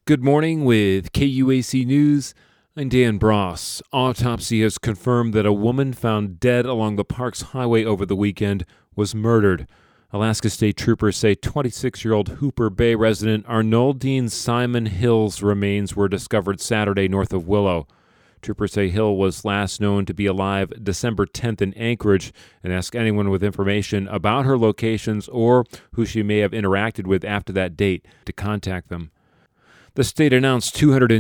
Good morning with KUAC News. I'm Dan Bross. Autopsy has confirmed that a woman found dead along the Parks Highway over the weekend was murdered. Alaska State Troopers say 26-year-old Hooper Bay resident Arnoldine Simon Hill's remains were discovered Saturday north of Willow. Troopers say Hill was last known to be alive December 10th in Anchorage and ask anyone with information about her locations or who she may have interacted with after that date to contact them. The state announced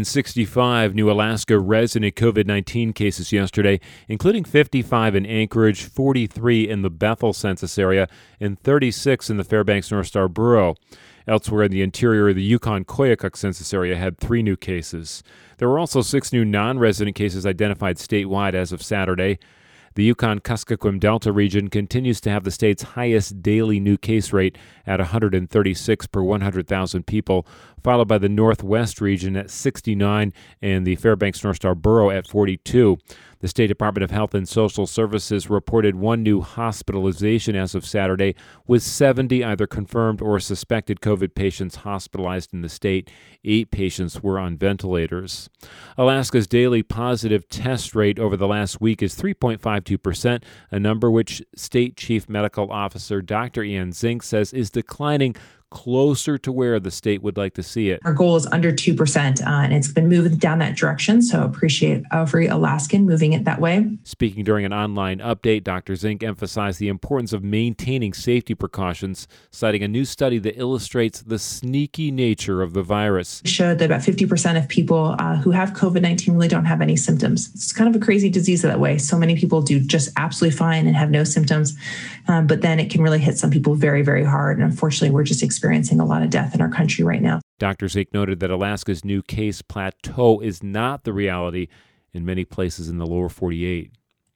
265 new Alaska resident COVID-19 cases yesterday, including 55 in Anchorage, 43 in the Bethel census area, and 36 in the Fairbanks North Star borough. Elsewhere in the interior, the Yukon-Koyukuk census area had 3 new cases. There were also 6 new non-resident cases identified statewide as of Saturday. The Yukon-Kuskokwim Delta region continues to have the state's highest daily new case rate at 136 per 100,000 people, followed by the Northwest region at 69 and the Fairbanks North Star borough at 42. The State Department of Health and Social Services reported 1 new hospitalization as of Saturday, with 70 either confirmed or suspected COVID patients hospitalized in the state. 8 patients were on ventilators. Alaska's daily positive test rate over the last week is 3.52%, a number which State Chief Medical Officer Dr. Ian Zink says is declining closer to where the state would like to see it. Our goal is under 2%, and it's been moving down that direction, so appreciate every Alaskan moving it that way. Speaking during an online update, Dr. Zink emphasized the importance of maintaining safety precautions, citing a new study that illustrates the sneaky nature of the virus. It showed that about 50% of people who have COVID-19 really don't have any symptoms. It's kind of a crazy disease that way. So many people do just absolutely fine and have no symptoms, but then it can really hit some people very, very hard, and unfortunately, we're just experiencing a lot of death in our country right now. Dr. Zink noted that Alaska's new case plateau is not the reality in many places in the lower 48.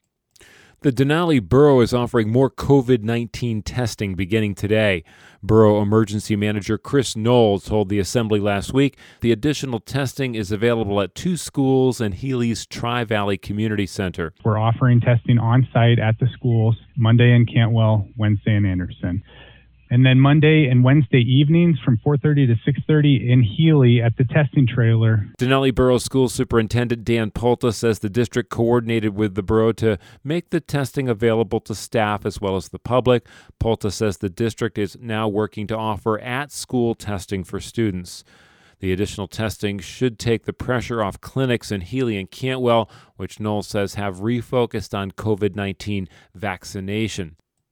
The Denali Borough is offering more COVID-19 testing beginning today. Borough Emergency Manager Chris Knowles told the Assembly last week the additional testing is available at 2 schools and Healy's Tri-Valley Community Center. We're offering testing on site at the schools, Monday in Cantwell, Wednesday in Anderson. And then Monday and Wednesday evenings from 4:30 to 6:30 in Healy at the testing trailer. Denali Borough School Superintendent Dan Polta says the district coordinated with the borough to make the testing available to staff as well as the public. Polta says the district is now working to offer at-school testing for students. The additional testing should take the pressure off clinics in Healy and Cantwell, which Knowles says have refocused on COVID-19 vaccination.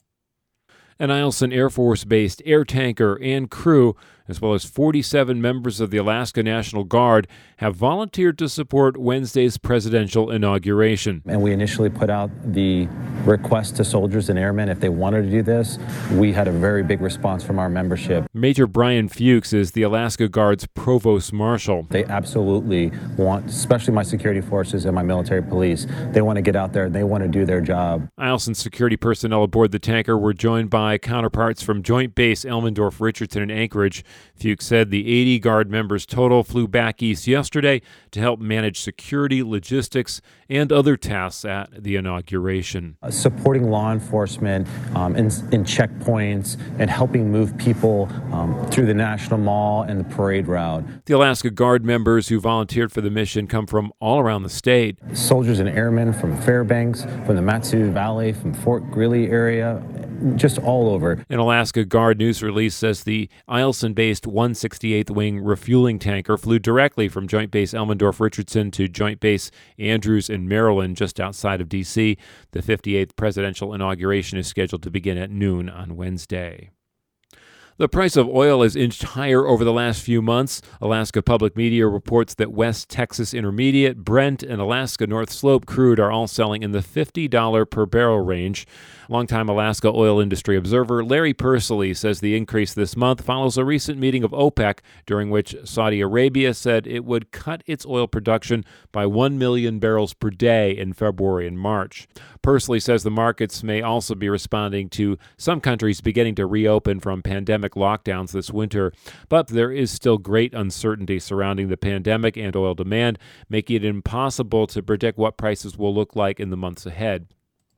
An Eielson Air Force-based air tanker and crew, as well as 47 members of the Alaska National Guard, have volunteered to support Wednesday's presidential inauguration. And we initially put out the request to soldiers and airmen if they wanted to do this. We had a very big response from our membership. Major Brian Fuchs is the Alaska Guard's provost marshal. They absolutely want, especially my security forces and my military police, they want to get out there and they want to do their job. Eielson security personnel aboard the tanker were joined by counterparts from Joint Base Elmendorf-Richardson in Anchorage. Fuchs said the 80 Guard members total flew back east yesterday to help manage security, logistics, and other tasks at the inauguration. Supporting law enforcement in checkpoints and helping move people through the National Mall and the parade route. The Alaska Guard members who volunteered for the mission come from all around the state. Soldiers and airmen from Fairbanks, from the Mat-Su Valley, from Fort Greely area, just all over. An Alaska Guard news release says the Eielson-based 168th Wing refueling tanker flew directly from Joint Base Elmendorf-Richardson to Joint Base Andrews in Maryland, just outside of D.C. The 58th presidential inauguration is scheduled to begin at noon on Wednesday. The price of oil has inched higher over the last few months. Alaska Public Media reports that West Texas Intermediate, Brent, and Alaska North Slope crude are all selling in the $50 per barrel range. Longtime Alaska oil industry observer Larry Persily says the increase this month follows a recent meeting of OPEC, during which Saudi Arabia said it would cut its oil production by 1 million barrels per day in February and March. Persily says the markets may also be responding to some countries beginning to reopen from pandemic lockdowns this winter, but there is still great uncertainty surrounding the pandemic and oil demand, making it impossible to predict what prices will look like in the months ahead.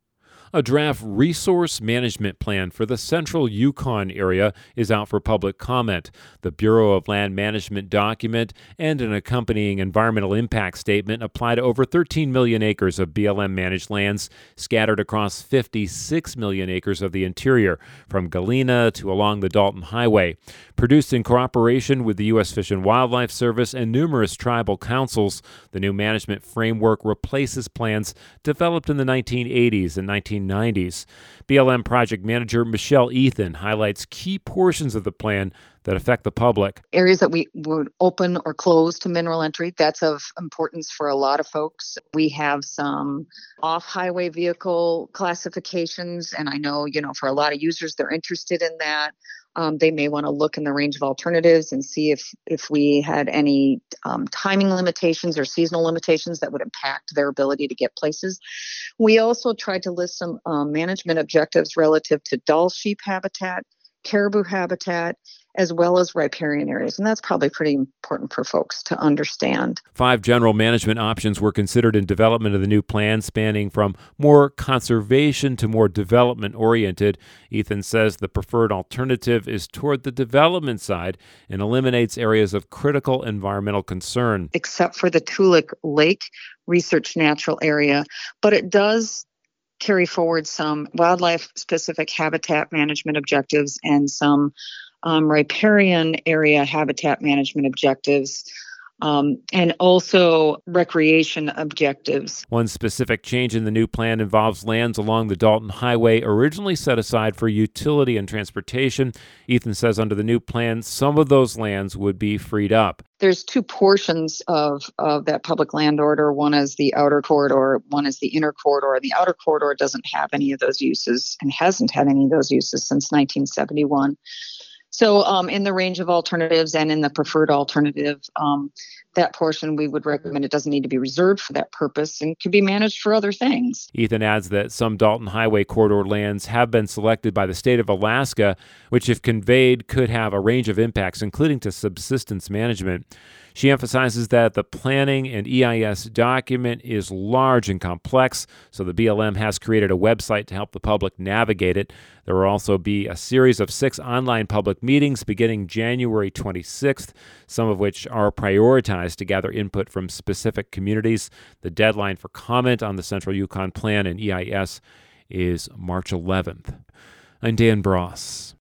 A draft resource management plan for the central Yukon area is out for public comment. The Bureau of Land Management document and an accompanying environmental impact statement apply to over 13 million acres of BLM managed lands scattered across 56 million acres of the interior, from Galena to along the Dalton Highway. Produced in cooperation with the U.S. Fish and Wildlife Service and numerous tribal councils, the new management framework replaces plans developed in the 1980s and 1990s. BLM project manager Michelle Ethan highlights key portions of the plan that affect the public. Areas that we would open or close to mineral entry, that's of importance for a lot of folks. We have some off-highway vehicle classifications, and I know, for a lot of users, they're interested in that. They may want to look in the range of alternatives and see if we had any timing limitations or seasonal limitations that would impact their ability to get places. We also tried to list some management objectives relative to Dall sheep habitat, caribou habitat, as well as riparian areas. And that's probably pretty important for folks to understand. 5 general management options were considered in development of the new plan, spanning from more conservation to more development-oriented. Ethan says the preferred alternative is toward the development side and eliminates areas of critical environmental concern. Except for the Toolik Lake Research Natural Area, but it does carry forward some wildlife-specific habitat management objectives and some riparian area habitat management objectives, and also recreation objectives. One specific change in the new plan involves lands along the Dalton Highway originally set aside for utility and transportation. Ethan says under the new plan, some of those lands would be freed up. There's 2 portions of that public land order. One is the outer corridor, one is the inner corridor. The outer corridor doesn't have any of those uses and hasn't had any of those uses since 1971. So in the range of alternatives and in the preferred alternative, that portion we would recommend it doesn't need to be reserved for that purpose and could be managed for other things. Ethan adds that some Dalton Highway corridor lands have been selected by the state of Alaska, which if conveyed could have a range of impacts, including to subsistence management. She emphasizes that the planning and EIS document is large and complex, so the BLM has created a website to help the public navigate it. There will also be a series of 6 online public meetings beginning January 26th, some of which are prioritized to gather input from specific communities. The deadline for comment on the Central Yukon Plan and EIS is March 11th. I'm Dan Bross.